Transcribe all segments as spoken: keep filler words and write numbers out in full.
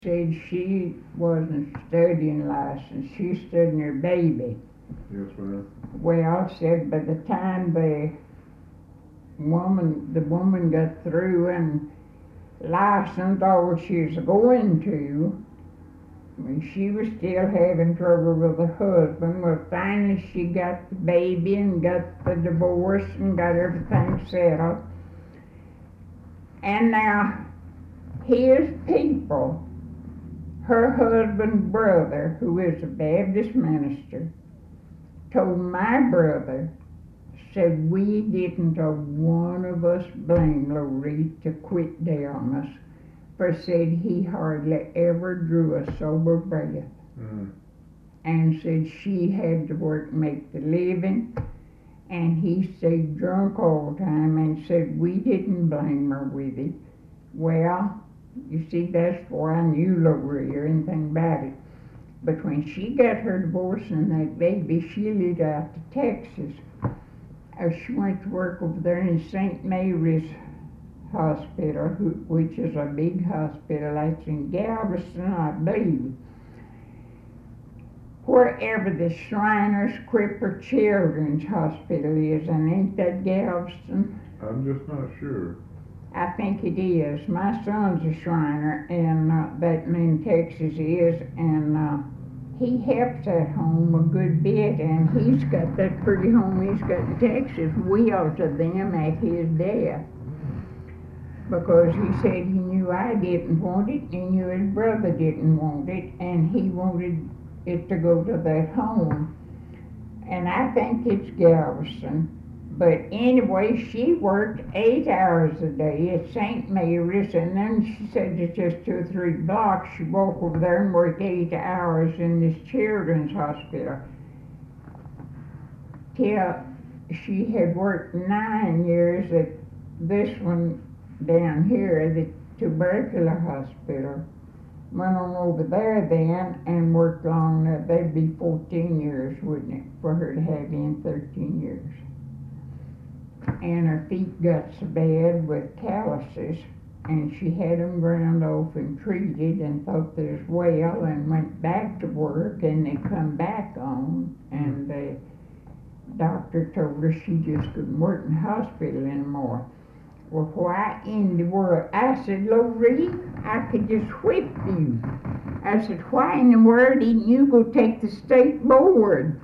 said she wasn't studying license, she studying her baby. Yes, ma'am. Well, said by the time the woman, the woman got through and licensed all she was going to, I mean, she was still having trouble with her husband. Well, finally she got the baby and got the divorce and got everything settled. And now his people, her husband's brother, who is a Baptist minister, told my brother, said we didn't a one of us blame Loree to quit down us, for said he hardly ever drew a sober breath. Mm. And said she had to work, make the living, and he stayed drunk all the time, and said we didn't blame her with it. Well, you see, that's why I knew Loree or anything about it. But when she got her divorce and that baby, she lived out to Texas. Uh, she went to work over there in Saint Mary's Hospital, who, which is a big hospital. That's in Galveston, I believe. Wherever the Shriners Cripple Children's Hospital is, and ain't that Galveston? I'm just not sure. I think it is. My son's a Shriner, and uh, that in Texas is, and uh, he helps at home a good bit, and he's got that pretty home he's got in Texas willed to them at his death, because he said he knew I didn't want it, he knew his brother didn't want it, and he wanted it to go to that home. And I think it's Galveston. But anyway, she worked eight hours a day at Saint Mary's, and then she said it's just two or three blocks. She walked over there and worked eight hours in this children's hospital. Till she had worked nine years at this one down here, the tubercular hospital. Went on over there then and worked long. That'd be fourteen years, wouldn't it, for her to have in thirteen years. And her feet got so bad with calluses, and she had them ground off and treated and thought they was well, and went back to work, and they come back on, and the doctor told her she just couldn't work in the hospital anymore. Well, why in the world? I said, Loree, I could just whip you. I said, why in the world didn't you go take the state board?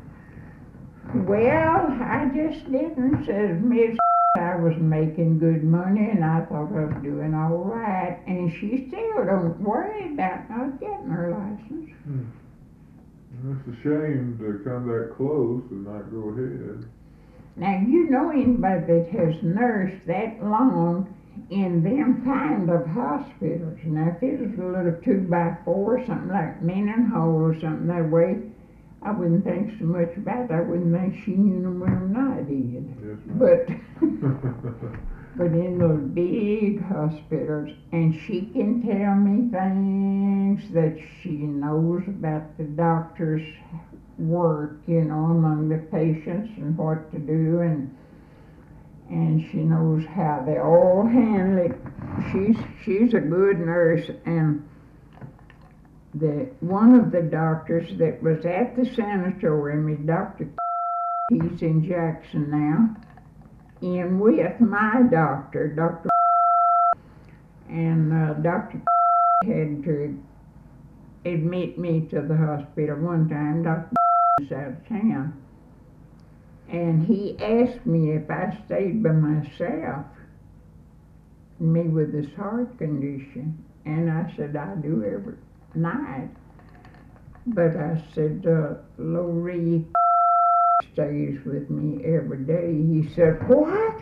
Well, I just didn't. Says Miss I was making good money, and I thought I was doing all right, and she still don't worry about not getting her license. Hmm. It's a shame to come that close and not go ahead. Now, you know anybody that has nursed that long in them kind of hospitals. Now, if it was a little two by four, something like Mendenhall or something that way, I wouldn't think so much about it. I wouldn't think she knew no more than I did. Yes, but, but in those big hospitals, and she can tell me things that she knows about the doctor's work, you know, among the patients and what to do, and and she knows how they all handle it. She's she's a good nurse, and the one of the doctors that was at the sanatorium is Doctor He's in Jackson now, in with my doctor, Doctor and uh, Doctor had to admit me to the hospital one time. Doctor was out of town, and he asked me if I stayed by myself, me with this heart condition, and I said I do every night. But I said, uh, Loree stays with me every day. He said, what?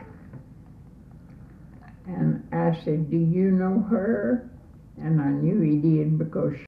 And I said, do you know her? And I knew he did, because